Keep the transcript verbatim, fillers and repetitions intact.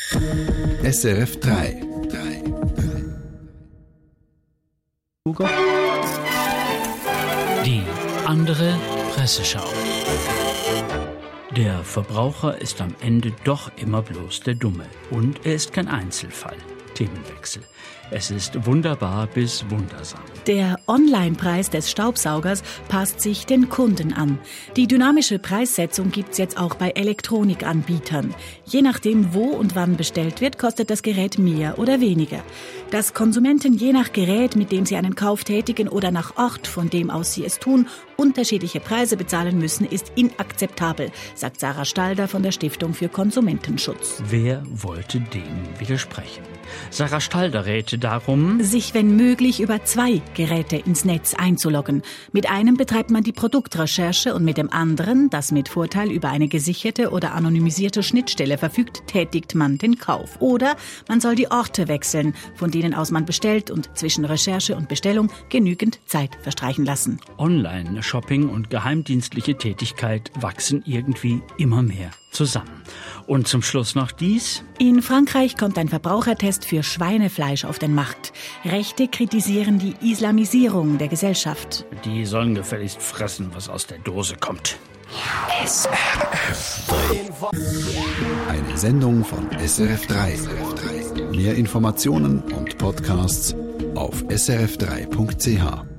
S R F drei. Die andere Presseschau. Der Verbraucher ist am Ende doch immer bloß der Dumme. Und er ist kein Einzelfall. Themenwechsel. Es ist wunderbar bis wundersam. Der Online-Preis des Staubsaugers passt sich den Kunden an. Die dynamische Preissetzung gibt's jetzt auch bei Elektronikanbietern. Je nachdem, wo und wann bestellt wird, kostet das Gerät mehr oder weniger. Dass Konsumenten je nach Gerät, mit dem sie einen Kauf tätigen oder nach Ort, von dem aus sie es tun, unterschiedliche Preise bezahlen müssen, ist inakzeptabel, sagt Sarah Stalder von der Stiftung für Konsumentenschutz. Wer wollte dem widersprechen? Sarah Stalder rät darum, sich wenn möglich über zwei Geräte ins Netz einzuloggen. Mit einem betreibt man die Produktrecherche und mit dem anderen, das mit Vorteil über eine gesicherte oder anonymisierte Schnittstelle verfügt, tätigt man den Kauf. Oder man soll die Orte wechseln, von denen aus man bestellt und zwischen Recherche und Bestellung genügend Zeit verstreichen lassen. Online-Shopping und geheimdienstliche Tätigkeit wachsen irgendwie immer mehr zusammen. Und zum Schluss noch dies. In Frankreich kommt ein Verbrauchertest für Schweinefleisch auf den Markt. Rechte kritisieren die Islamisierung der Gesellschaft. Die sollen gefälligst fressen, was aus der Dose kommt. S R F drei. Eine Sendung von S R F drei. Mehr Informationen und Podcasts auf s r f drei punkt c h.